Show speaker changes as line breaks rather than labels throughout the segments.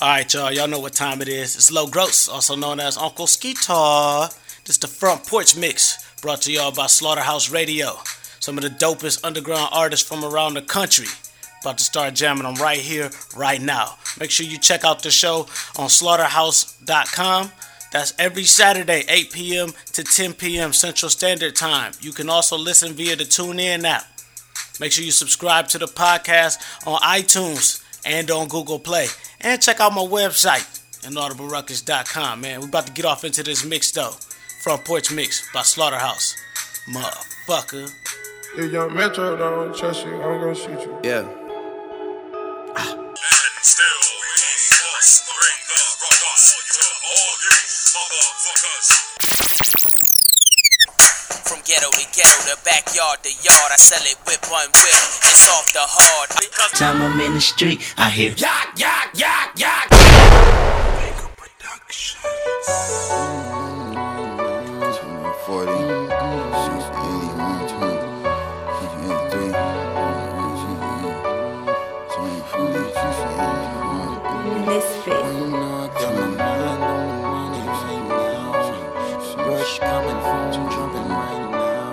Alright, y'all know what time it is. It's Low Gross, also known as Uncle Skeetar. This the Front Porch Mix, brought to y'all by Slaughterhouse Radio. Some of the dopest underground artists from around the country. About to start jamming them right here, right now. Make sure you check out the show on slaughterhouse.com. That's every Saturday, 8 p.m. to 10 p.m. Central Standard Time. You can also listen via the TuneIn app. Make sure you subscribe to the podcast on iTunes and on Google Play. And check out my website, inaudibleruckus.com, man. We about to get off into this mix, though. Front Porch Mix by Slaughterhouse. Motherfucker.
If your metro don't trust you, I'm gonna shoot you.
Yeah.
And still we must bring the ruckus to all you motherfuckers.
From ghetto to ghetto, the backyard to yard, I sell it with one whip. It's off the hard.
Time I'm in the street, I hear
Yak, yak, yak, yak.
Vega Productions.
40, 81, 20, 83, 20, 40,
Misfit.
Rush coming from jumping right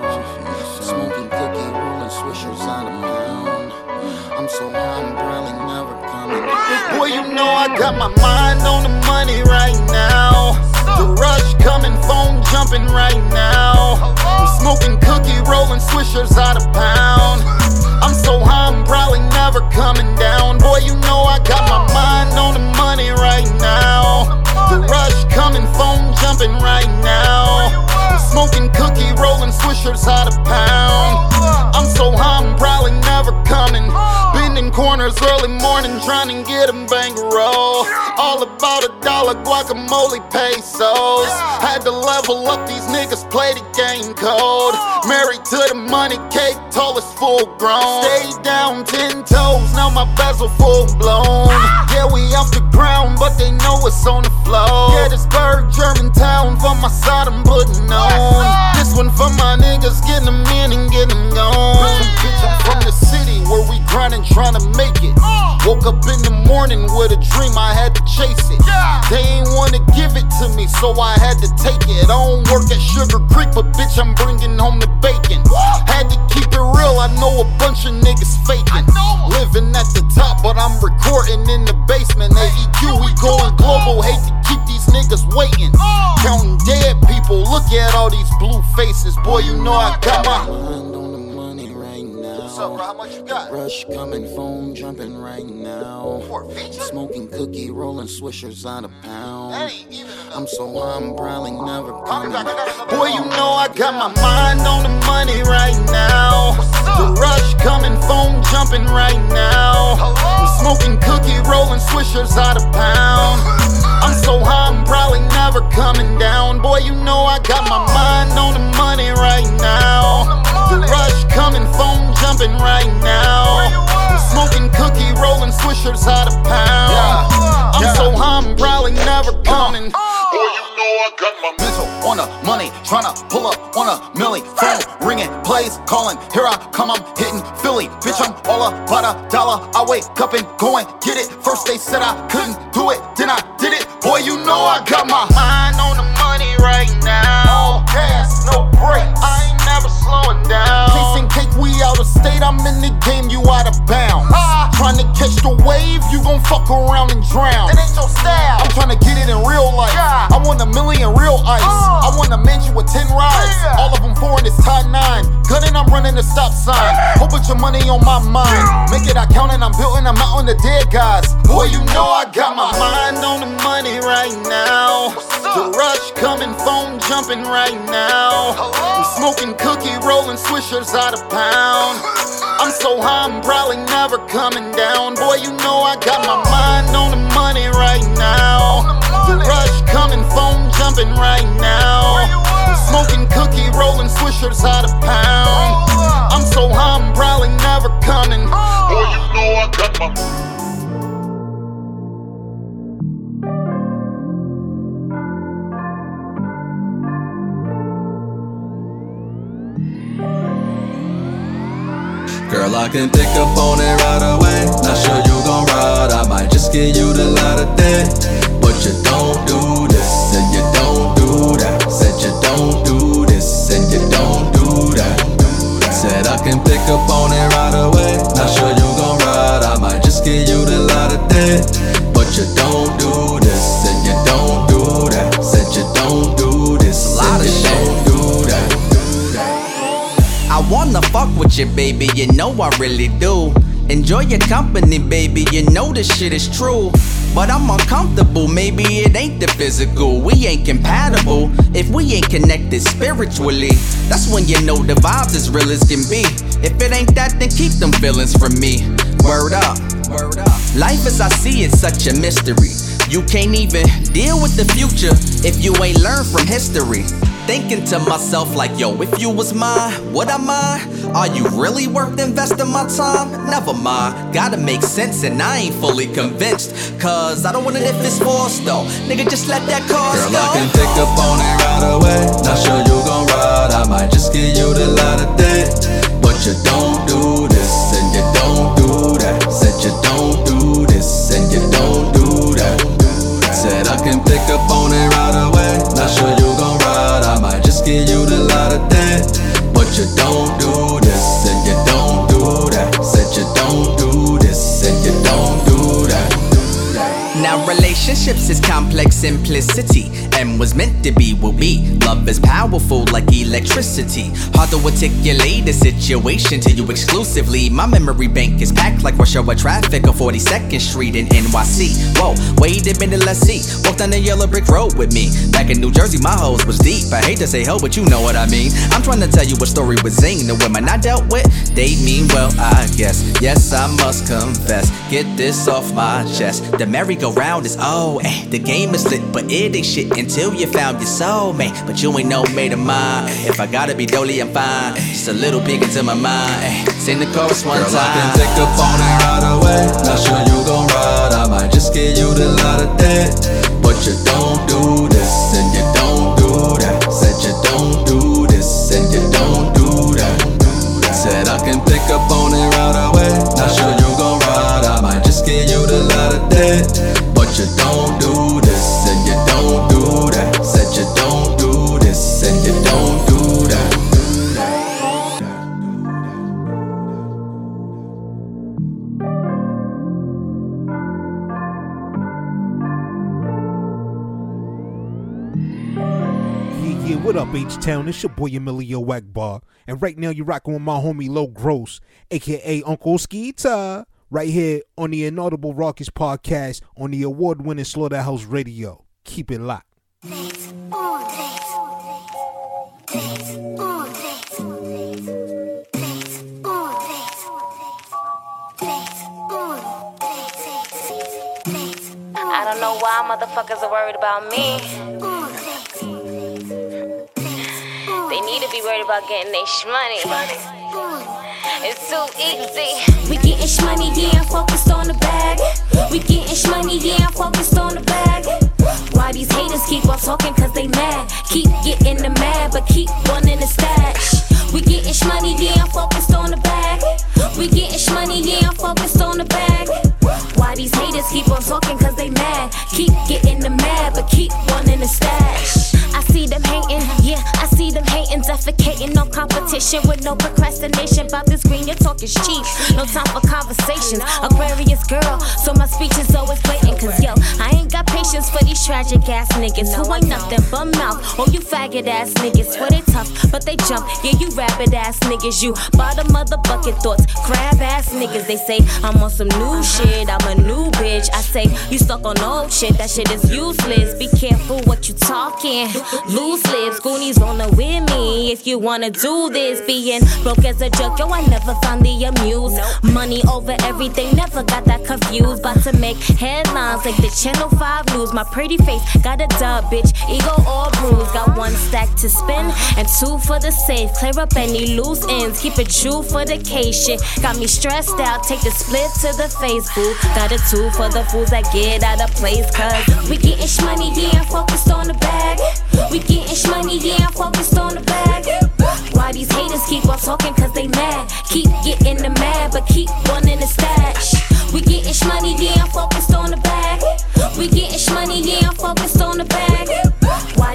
now. Smoking cookie, rolling swishers out of pound. I'm so high, I'm probably never coming. Boy, you know I got my mind on the money right now. The rush coming, phone jumping right now. I'm smoking cookie, rolling swishers out of pound. I'm so high, I'm probably never coming down. Boy, you know I got my mind on the money right now. The rush coming, phone jumping right now. I'm smoking cookie, rolling swishers out of pound. I'm so high, I'm probably never coming. Bending corners early morning, trying to get a bankroll. All about $1 guacamole pesos. Had to level up, these niggas play the game cold. Married to the money, cake tallest full grown. Stayed down 10 toes, now my bezel full blown. Yeah, we off the ground, but they know it's on the floor. Gettysburg, Germantown, for my side I'm putting on. This one for my niggas, getting them in and getting them gone. Bitch, I'm from the city where we grinding, trying to make it. Woke up in the morning with a dream, I had to chase it. They ain't wanna give it to me, so I had to take it. I don't work at Sugar Creek, but bitch, I'm bringing home the bacon. Had to keep it real, I know a bunch of niggas faking. Living at the top, but I'm recording in the basement. AEQ, we going global, hate to keep these niggas waiting. Counting dead people, look at all these blue faces. Boy, you know I got my mind on the money right now. What's up, bro? How much you got? Rush coming, phone jumping right now. Smoking cookie, rolling swishers out of pound. I'm so high, I'm probably never coming. Boy, you know I got my mind on the money right now. The rush coming, phone jumping right now. I'm smoking cookie, rolling swishers out of pound. I'm so high, I'm probably never coming down. Boy, you know I got my mind on the money right now. The rush coming, phone jumping right now. I'm smoking cookie, rolling swishers out of pound. I'm so high, I'm probably never coming.
Boy, you know I got my
Mental on the money, tryna pull up on a milli. Phone ringing, plays calling. Here I come, I'm hitting Philly. Bitch, I'm all about $1. I wake up and go and get it. First they said I couldn't do it, then I did it. Boy, you know I got my mind on the money right now. No gas, no brakes. I ain't never slowing down. Case and cake, we out of state. I'm in the game, you out of bounds. Trying to catch the wave, you gon' fuck around and drown. That ain't your style. I'm trying to get it in real life. I want $1 million real ice. I want a mansion with 10 rides. All of them foreign, it's top 9. Gunning, I'm running the stop sign. Whole bunch of money on my mind. Make it, I count and I'm building, I'm out on the dead guys. Boy, you know I got my mind on the money right now. The rush coming, phone jumping right now. I'm smoking cookie, rolling swishers out of pound. I'm so high, I'm probably never coming down. Boy, you know I got my mind on the money right now. The rush coming, phone jumping right now. I'm smoking cookie, rolling swishers out of pound. I'm so high, I'm probably never coming.
Boy, you know I got my
Girl, I can pick up on it right away. Not sure you gon' ride, I might just give you the light of day.
you, baby, you know I really do. Enjoy your company, baby, you know this shit is true. But I'm uncomfortable, maybe it ain't the physical. We ain't compatible if we ain't connected spiritually. That's when you know the vibes as real as can be. If it ain't that, then keep them feelings from me. Word up. Life as I see it's such a mystery. You can't even deal with the future if you ain't learned from history. Thinking to myself like, yo, if you was mine, would I mind? Are you really worth investing my time? Never mind, gotta make sense and I ain't fully convinced. Cause I don't want it if it's forced though. Nigga, just let that car go.
Girl, I can pick up on it right away. Not sure you gon' ride, I might just give you the light of day. But you don't do this and you don't do that. Said you don't do this and you don't do that. Said I can pick up on it right away. Not sure you gon' ride, I might just give you the light of day. But you don't do this and you don't do that. Said you don't do this and you don't do that.
Now relationships is complex simplicity, and was meant to be will be. Love is powerful like electricity. Hard to articulate the situation to you exclusively. My memory bank is packed like rush hour traffic on 42nd Street in NYC. Whoa, wait a minute, let's see. Walk down the yellow brick road with me. Back in New Jersey, my hoes was deep. I hate to say ho, but you know what I mean. I'm trying to tell you a story with Zing. The women I dealt with, they mean well, I guess. Yes, I must confess. Get this off my chest. The merry-go-round is the game is lit, but it ain't shit until you found your soulmate. But you ain't no mate of mine. If I gotta be dolly, I'm fine. Just a little big into my mind. Sing the chorus one
Girl,
time.
I can pick up on it right away. Not sure you gon' ride, I might just give you the light of day. But you don't do this and you don't do that. Said you don't do this and you don't do that. Said I can pick up on it right away. Not sure you gon' ride, I might just give you the light of day. But you don't do this and you don't do that. Said you don't do this and you don't do that.
Yeah, what up, H-Town? It's your boy Emilio Akbar. And right now you're rocking with my homie Low Gross, a.k.a. Uncle Skeeter, right here on the Inaudible Raucous podcast on the award-winning Slaughterhouse Radio. Keep it locked.
I don't know why motherfuckers are worried about me. They need to be worried about getting their shmoney. It's too easy. We getting shmoney, yeah, I'm focused on the bag. We getting shmoney, yeah, I'm focused on the bag. Why these haters keep on talking cause they mad? Keep getting the mad, but keep wanting the stash. We getting shmoney, yeah, I'm focused on the bag. We getting shmoney, yeah, I'm focused on the bag. Why these haters keep on talking cause they mad? Keep getting the mad, but keep wanting the stash. I see them hating, yeah, I see them hating, defecating on competition with no procrastination. About this green, your talk is cheap, no time for conversations. Aquarius girl, so my speech is always blatant. Cause yo, I ain't got patience for these tragic ass niggas who ain't nothing but mouth. Oh, you faggot ass niggas, swear they tough, but they jump. Yeah, you rabbit ass niggas, you bottom of the bucket thoughts, crab ass niggas. They say I'm on some new shit, I'm a new bitch. I say you stuck on old shit, that shit is useless. Be careful what you talking. Loose lips, Goonies rolling with me. If you wanna do this, being broke as a joke, yo, I never found the amuse. Money over everything, never got that confused. About to make headlines like the Channel 5 News. My pretty face got a dub, bitch, ego all bruised. Got one stack to spin and two for the safe. Clear up any loose ends, keep it true for the case. Shit got me stressed out, take the split to the face, boo. Got a two for the fools that get out of place. Cause we getting shmoney, yeah, I'm focused on the bag. We getting shmoney, yeah, I'm focused on the bag. Why these haters keep on talking cause they mad? Keep getting the mad, but keep wanting the stash. We getting shmoney, yeah, I'm focused on the bag. We getting shmoney, yeah, I'm focused on the bag. Why these haters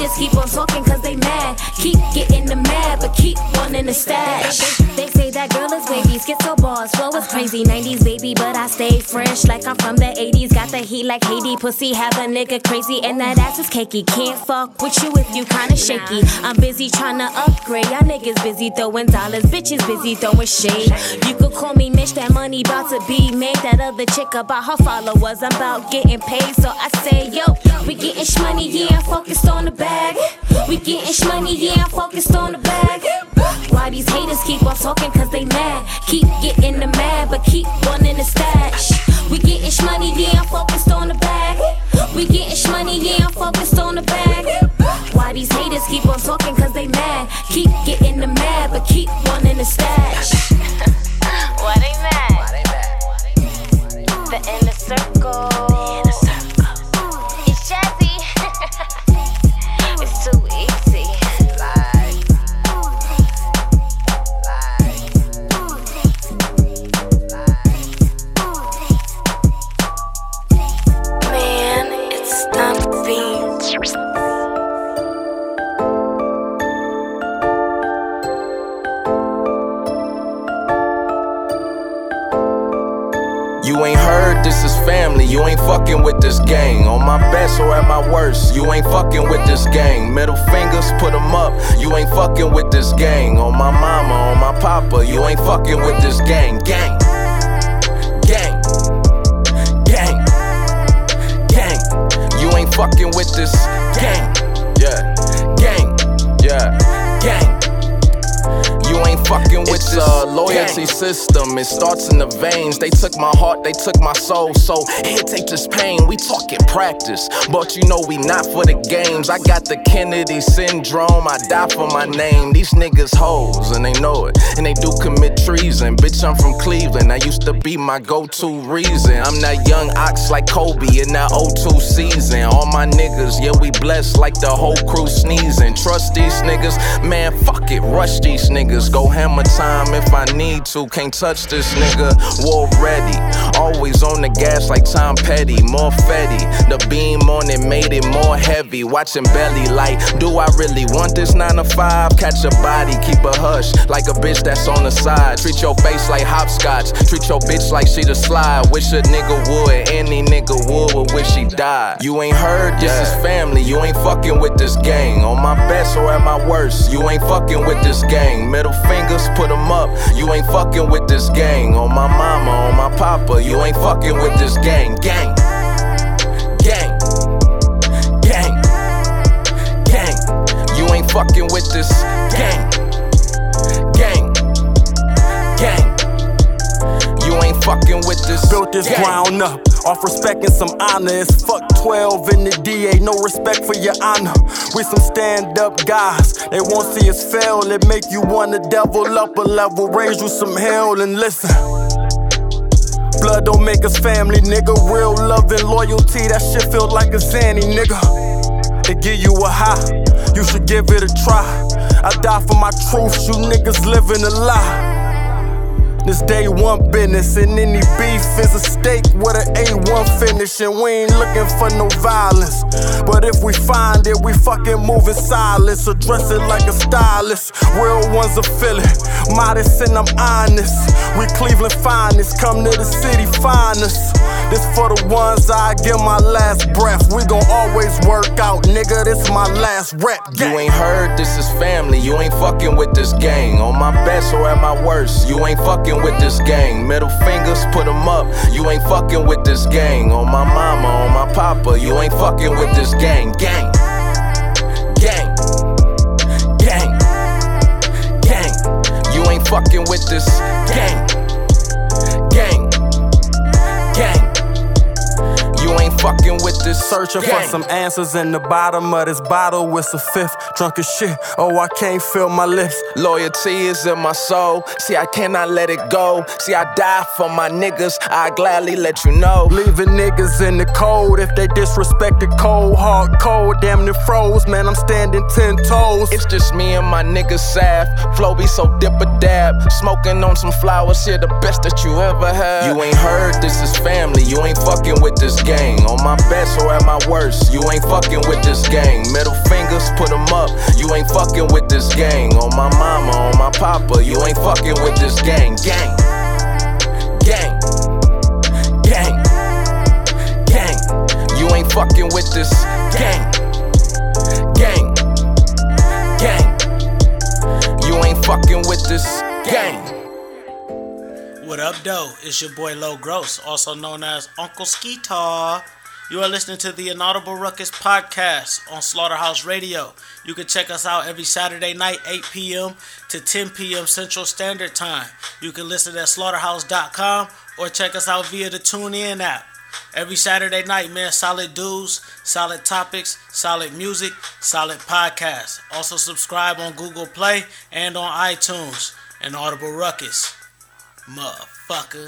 haters keep on talking cause they mad. Keep getting the mad, but keep wanting the stash. They say that girl is wavy, schizo bars, flow is crazy. 90s baby, but I stay fresh like I'm from the 80s. Got the heat like Haiti, pussy have a nigga crazy. And that ass is cakey, can't fuck with you if you kinda shaky. I'm busy trying to upgrade, y'all niggas busy throwing dollars. Bitches busy throwing shade. You could call me Mitch, that money bout to be made. That other chick about her followers, I'm about getting paid. So I say, yo, we getting shmoney, yeah, I'm focused on the bag. We getting shmoney, yeah, I'm focused on the bag. Why these haters keep on talking cause they mad. Keep getting the mad, but keep wanting the stash. We getting shmoney, yeah, I'm focused on the bag. We getting shmoney, yeah, I'm focused on the bag. Why these haters keep on talking cause they mad. Keep getting the mad, but keep wanting the stash. Why they mad? The inner circle. It's jazzy. It's too easy. Man, it's not being.
You ain't heard, this is family, you ain't fucking with this gang. On my best or at my worst, you ain't fucking with this gang. Middle fingers, put them up, you ain't fucking with this gang. On my mama, on my papa, you ain't fucking with this gang. Gang, gang, gang, gang. You ain't fucking with this gang. Yeah, gang, yeah, gang. You ain't fucking with this loyalty system. It starts in the veins. They took my heart, they took my soul. So here, take this pain. We talking practice, but you know we not for the games. I got the Kennedy syndrome. I die for my name. These niggas hoes and they know it, and they do commit treason. Bitch, I'm from Cleveland. I used to be my go-to reason. I'm that young ox like Kobe in that 02 season. All my niggas, yeah, we blessed like the whole crew sneezing. Trust these niggas, man. Fuck it, rush these niggas. Go hammer time if I need to. Can't touch this nigga. War ready. Always on the gas like Tom Petty. More fetty. The beam on it made it more heavy. Watching belly like, do I really want this 9 to 5? Catch a body, keep a hush like a bitch that's on the side. Treat your face like hopscotch. Treat your bitch like she the slide. Wish a nigga would. Any nigga would wish he died. You ain't heard, this is family. You ain't fucking with this gang. On my best or at my worst, you ain't fucking with this gang. Middle fingers, put them up. You ain't fucking with this gang. On my mama, on my papa, you ain't fucking with this gang. Gang, gang, gang, gang. You ain't fucking with this gang. Gang, gang. You ain't fucking with this.
Built this ground up off respect and some honor. It's fuck 12 in the DA, no respect for your honor. We some stand-up guys, they won't see us fail. It make you wanna devil up a level, raise you some hell and listen. Blood don't make us family, nigga. Real love and loyalty, that shit feel like a Zanny, nigga. It give you a high, you should give it a try. I die for my truth, you niggas living a lie. This day one business, and any beef is a steak with an A1 finish. And we ain't looking for no violence, but if we find it, we fucking move in silence. Address it like a stylist, real ones are feeling modest and I'm honest. We Cleveland finest, come to the city finest. This for the ones I give my last breath. We gon' always work out, nigga, this my last rep.
You ain't heard, this is family. You ain't fucking with this gang. On my best or at my worst, you ain't fucking with this gang. Middle fingers, put them up. You ain't fucking with this gang. On my mama, on my papa, you ain't fucking with this gang. Gang, gang, gang, gang. You ain't fucking with this gang. Gang, gang. You ain't fucking with this.
Searching for some answers in the bottom of this bottle. It's a fifth, drunk as shit. Oh, I can't feel my lips.
Loyalty is in my soul. See, I cannot let it go. See, I die for my niggas. I gladly let you know.
Leaving niggas in the cold if they disrespect the cold, hard cold. Damn near froze, man. I'm standing 10 toes.
It's just me and my niggas Saf. Flow be so dip a dab. Smoking on some flowers here, the best that you ever had. You ain't heard, this is family. you ain't fucking with this gang. On my best or at my worst, you ain't fucking with this gang. Middle fingers, put them up, you ain't fucking with this gang. On my mama, on my papa, you ain't fucking with this gang. Gang, gang, gang, gang. You ain't fucking with this gang. Gang, gang. You ain't fucking with this gang.
What up, though? It's your boy Low Gross, also known as Uncle Skeetar. You are listening to the Inaudible Ruckus podcast on Slaughterhouse Radio. You can check us out every Saturday night, 8 p.m. to 10 p.m. Central Standard Time. You can listen at slaughterhouse.com or check us out via the TuneIn app. Every Saturday night, man, solid dudes, solid topics, solid music, solid podcasts. Also subscribe on Google Play and on iTunes. Inaudible Ruckus. Motherfucker.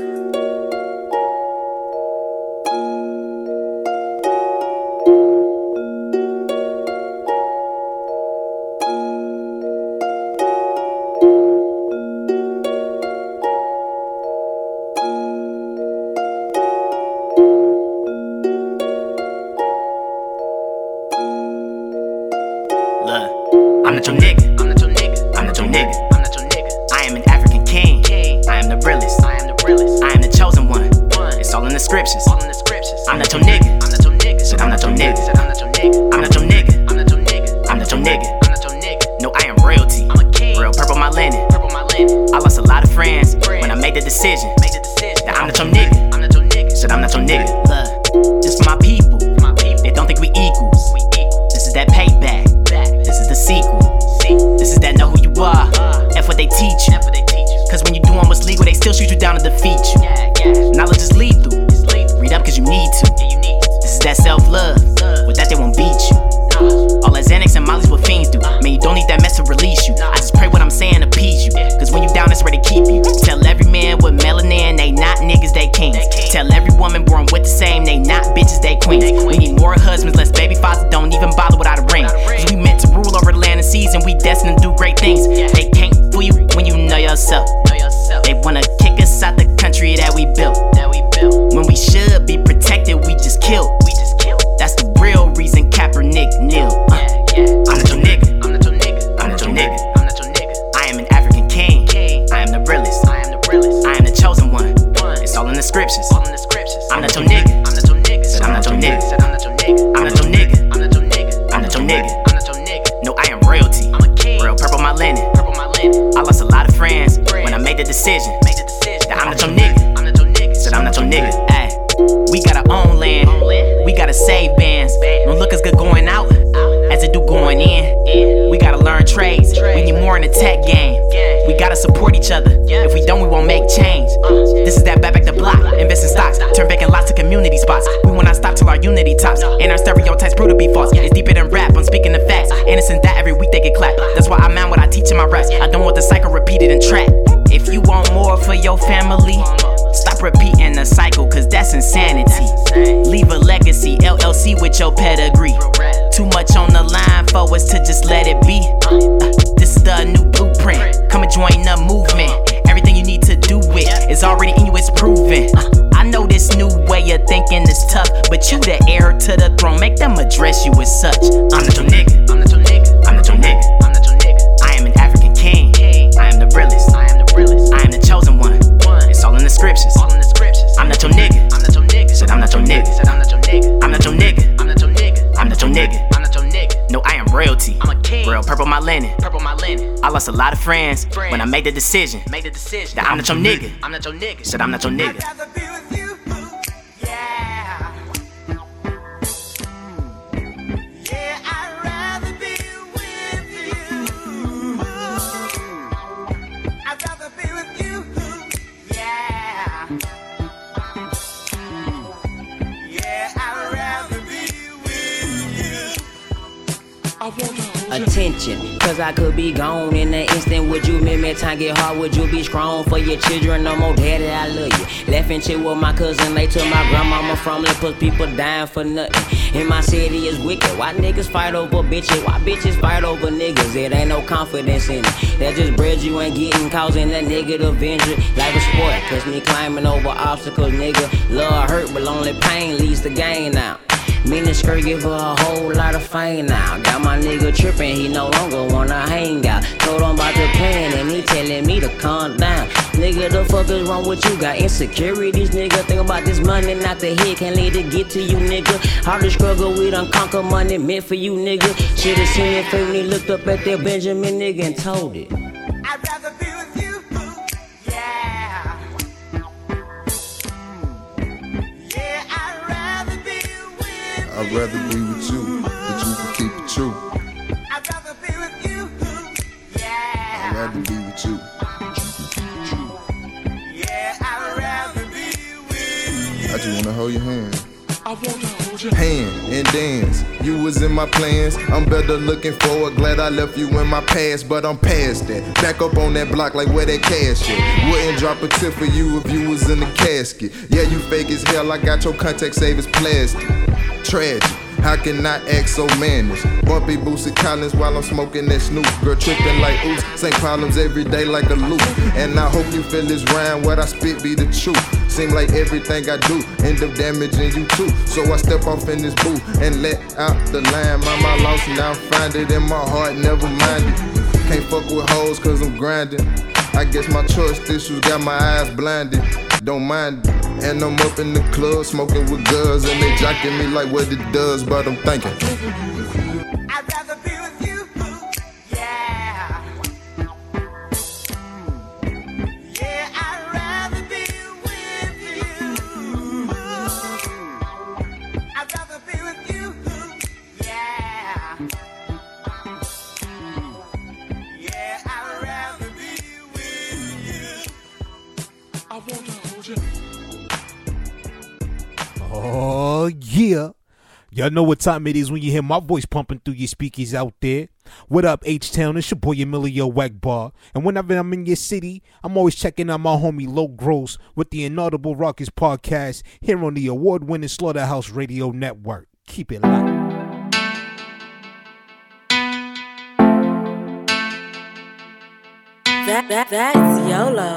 I'm not your nigga. I'm not your nigga. I'm not your nigga. I'm not your nigga. I am an African king. I am the realest. I am the realest. I am the chosen one. It's all in the scriptures. All in the scriptures. I'm not your nigga. I'm not your nigga. Said I'm not your nigga. Said I'm not your nigga. I'm not your nigga. I'm not your nigga. I'm not your nigga. I'm not your nigga. No, I am royalty. I'm a king. Real purple my linen. Purple my linen. I lost a lot of friends when I made the decision. Made the decision. That I'm not your nigga. I'm not your nigga. Said I'm not your nigga. Just for my people. They don't think we equals. This is that payback. This is the sequel. This is that know who you are. F what they teach you. Cause when you doing what's legal, they still shoot you down to defeat you. Knowledge is lethal. Read up cause you need to. This is that self-love. With that they won't beat you. All that Xanax and Molly's what fiends do. Man, you don't need that mess to release you. I just pray what I'm saying appease you. Cause when you down, that's where they keep you. Tell every man with melanin, they not niggas, they kings. Tell every woman born with the same, they not bitches, they queens. We need more husbands, less baby fathers, don't even bother without a ring. Cause we meant to rule over the land and seas, and we destined to do great things. They can't fool you when you know yourself. They wanna kick us out the country that we built. When we should be protected, we just killed. That's the real reason Kaepernick kneel. I'm not your nigga. I'm not your nigga. I'm not your nigga. I'm not your nigga. I am an African king. I am the realest. I am the realest. I am the chosen one. It's all in the scriptures. All in the scriptures. I'm not your nigga. I'm not your nigga. Said I'm not your nigga. Said I'm not your nigga. I'm not your nigga. I'm not your nigga. I'm not your nigga. I'm not your nigga. No, I am royalty. I'm a king. Real purple my linen. Purple my linen. I lost a lot of friends when I made the decision. That I'm not your nigga. I'm not your nigga. Said I'm not your nigga. Ay, we got our own land. We gotta save bands. Don't look as good going out as it do going in. We gotta learn trades. We need more in the tech game. We gotta support each other. If we don't, we won't make change. This is that back the block. Invest in stocks. Turn vacant lots to community spots. We will not stop till our unity tops. And our stereotypes prove to be false. It's deeper than rap. I'm speaking the facts. Innocent that every week they get clapped. That's why I man what I teach in my raps. I don't want the cycle repeated and track. If you want more for your family, stop repeating the cycle, cause that's insanity. Leave a legacy, LLC with your pedigree. Too much on the line for us to just let it be. This is the new blueprint. Come and join the movement. Everything you need to do it is already in you, it's proven. I know this new way of thinking is tough, but you the heir to the throne, make them address you as such. I'm not your nigga. I'm not your nigga. I'm not your nigga. I'm not your nigga. I am an African king. I am the realest. I am the realest. I am the chosen one. It's all in the scriptures. All in the scriptures. I'm not your nigga. I'm not your nigga. Said I'm not your nigga. Said I'm not your nigga. I'm not your nigga. I'm not your nigga. I'm not your nigga. I'm not your nigga. No, I am royalty. I'm a king. Real purple my linen. Purple my linen. I lost a lot of friends when I made the decision. Made the decision. That I'm not your nigga. I'm not your nigga. Said I'm not your nigga. I'd rather be with you. Yeah. Yeah, I'd rather be with you. I'd rather be with you. Yeah. Yeah, I'd rather be with you. I wanna attention, cause I could be gone in an instant. Would you make me time get hard? Would you be strong for your children? No more daddy, I love you. Left and chill with my cousin, they took my grandmama from it. Put people dying for nothing. In my city is wicked. Why niggas fight over bitches? Why bitches fight over niggas? It ain't no confidence in it. That's just bread you ain't getting, causing that negative injury. Life is sport, cause me climbing over obstacles, nigga. Lord
girl, only pain leads to gain now. Me and the skirt give her a whole lot of fame now. Got my nigga trippin', he no longer wanna hang out. Told him about the plan and he telling me to calm down. Nigga, the fuck is wrong with you? Got insecurities, nigga. Think about this money, not the hit, can't let it get to you, nigga. How to struggle, we done conquer money, meant for you, nigga. Should've seen it when he looked up at that Benjamin nigga and told it.
I'd rather be with you, yeah. Yeah, I'd rather be with you.
I'd rather be with you, but you can keep it true.
I'd rather be with you, yeah.
I'd rather be with you.
Yeah, I'd rather be with you.
I just wanna hold your hand.
I want to hold your
Hand and dance, you was in my plans. I'm better looking forward, glad I left you in my past, but I'm past that. Back up on that block like where that cash at. Wouldn't drop a tip for you if you was in the casket. Yeah, you fake as hell, I got your contact savers plastic. Tragic, how can I act so mannish? Bumpy Boosie Collins while I'm smoking that Snoop. Girl tripping like oops, same problems every day like a loop. And I hope you feel this rhyme, what I spit be the truth. Seem like everything I do end up damaging you too. So I step off in this booth and let out the line. Mama lost, now find it in my heart, never mind it. Can't fuck with hoes cause I'm grinding. I guess my trust issues got my eyes blinded. Don't mind it. And I'm up in the club smoking with girls and they jocking me like what it does, but I'm thinking
I'd rather be with you, yeah. Yeah, I'd rather be with you. I'd rather be with you, yeah. Yeah, I'd rather be with you. I want to hold you.
Oh, yeah. Y'all know what time it is when you hear my voice pumping through your speakers out there. What up, H-Town? It's your boy Emilio Wackbar. And whenever I'm in your city, I'm always checking out my homie Low Gross with the Inaudible Rockets podcast here on the award-winning Slaughterhouse Radio Network. Keep it locked.
That's YOLO.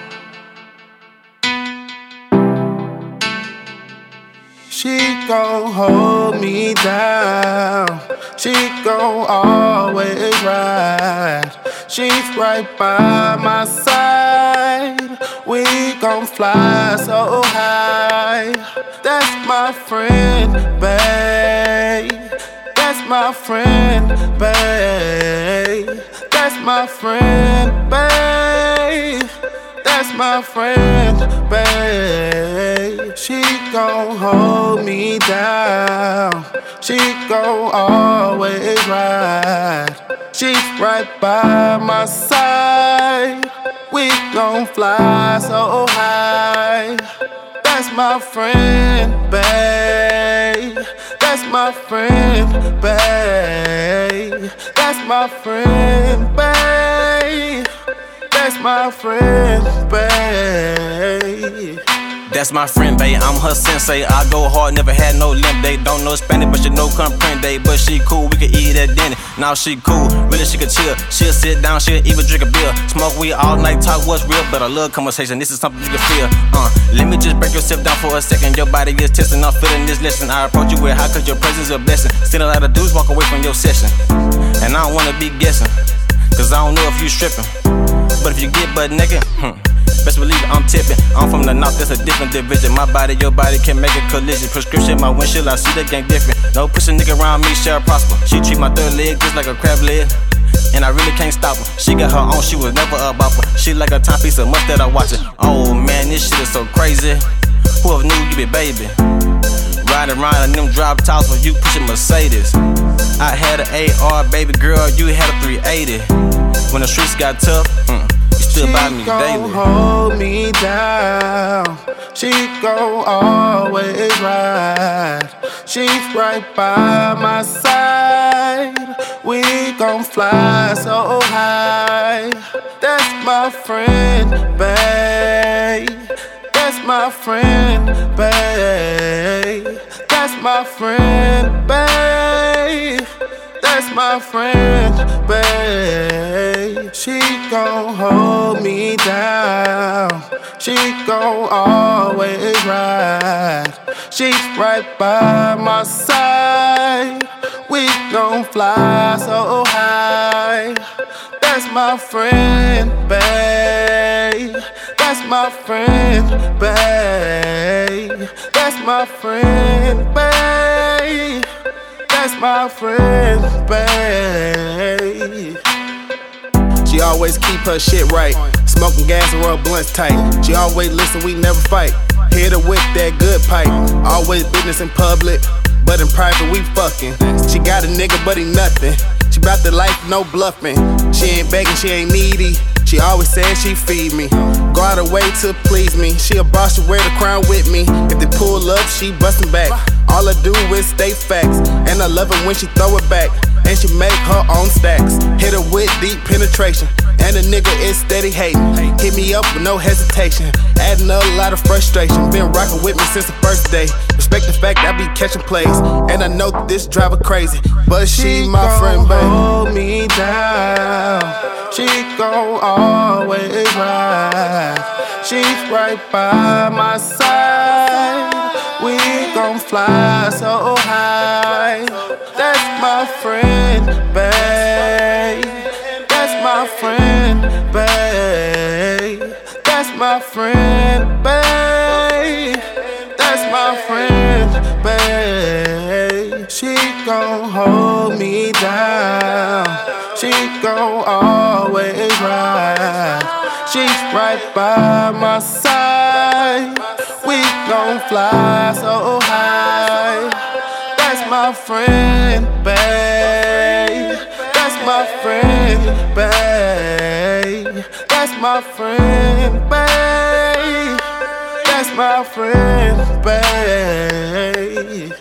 She gon' hold me down. She gon' always ride. She's right by my side. We gon' fly so high. That's my friend, babe. That's my friend, babe. That's my friend, babe. That's my friend, babe. She gon' hold me down. She gon' always ride. She's right by my side. We gon' fly so high. That's my friend, babe. That's my friend, babe. That's my friend, babe. That's my friend, babe.
That's my friend, babe. I'm her sensei. I go hard, never had no limp day. Don't know Spanish, but she know comprende. But she cool, we can eat at dinner. Now she cool, really she can chill. She'll sit down, she'll even drink a beer. Smoke weed all night, talk what's real. But I love conversation, this is something you can feel. Let me just break yourself down for a second. Your body is testing, I'm feeling this lesson. I approach you with how cause your presence is a blessing. Seen a lot of dudes walk away from your session. And I don't wanna be guessing, cause I don't know if you stripping. But if you get butt naked, best believe I'm tipping. I'm from the north, that's a different division. My body, your body can make a collision. Prescription, my windshield, I see the gang different. No push a nigga around me, shall prosper. She treat my third leg just like a crab leg, and I really can't stop her. She got her own, she was never a bopper. She like a timepiece, so much that I watch it. Oh man, this shit is so crazy. Whoever knew you be baby. Riding around in them drop tops when you pushing Mercedes. I had an AR, baby girl, you had a 380. When the streets got tough, you stood by me daily.
She gon' hold me down. She gon' always ride. She's right by my side. We gon' fly so high. That's my friend, babe. That's my friend, babe. That's my friend, babe. That's my friend, babe. She gon' hold me down. She gon' always ride. She's right by my side. We gon' fly so high. That's my friend, babe. That's my friend, babe. That's my friend, babe. That's my friend, babe.
She always keep her shit right. Smoking gas and roll blunts tight. She always listen, we never fight. Hit her with that good pipe. Always business in public, but in private we fucking. She got a nigga, but he nothing. She bout the life, no bluffing. She ain't begging, she ain't needy. She always said she feed me. Go out her way to please me. She a boss, she wear the crown with me. If they pull up, she bustin' back. All I do is state facts, and I love it when she throw it back. And she make her own stacks. Hit her with deep penetration, and a nigga is steady hating. Hit me up with no hesitation, adding a lot of frustration. Been rockin' with me since the first day. Respect the fact I be catching plays, and I know this driver crazy, but she my friend, baby.
Hold me down. She gon' always ride. She's right by my side. We gon' fly so high. That's my friend, babe. That's my friend, babe. That's my friend, babe. That's my friend, babe. She gon' hold me down. She gon' always ride. She's right by my side. We gon' fly so high. That's my friend, babe. That's my friend, babe. That's my friend, babe. That's my friend, babe.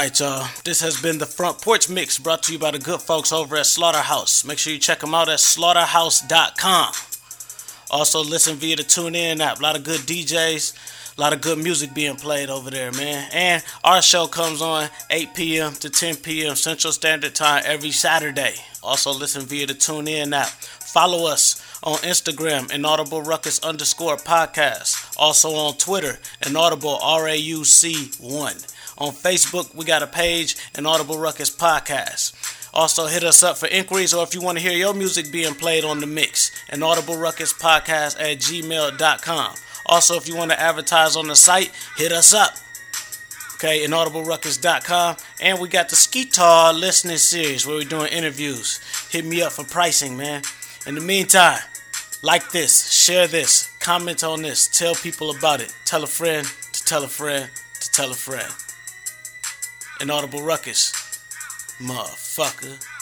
Alright, y'all. This has been the Front Porch Mix brought to you by the good folks over at Slaughterhouse. Make sure you check them out at slaughterhouse.com. Also, listen via the TuneIn app. A lot of good DJs, a lot of good music being played over there, man. And our show comes on 8 p.m. to 10 p.m. Central Standard Time every Saturday. Also, listen via the TuneIn app. Follow us on Instagram, inaudible_ruckus_podcast. Also on Twitter, inaudible_RAUC1. On Facebook, we got a page, Inaudible Ruckus Podcast. Also, hit us up for inquiries or if you want to hear your music being played on the mix, inaudibleruckuspodcast@gmail.com. Also, if you want to advertise on the site, hit us up. Okay, inaudibleruckus.com. And we got the Skeetar listening series where we're doing interviews. Hit me up for pricing, man. In the meantime, like this, share this, comment on this, tell people about it. Tell a friend to tell a friend to tell a friend. Inaudible Ruckus, motherfucker.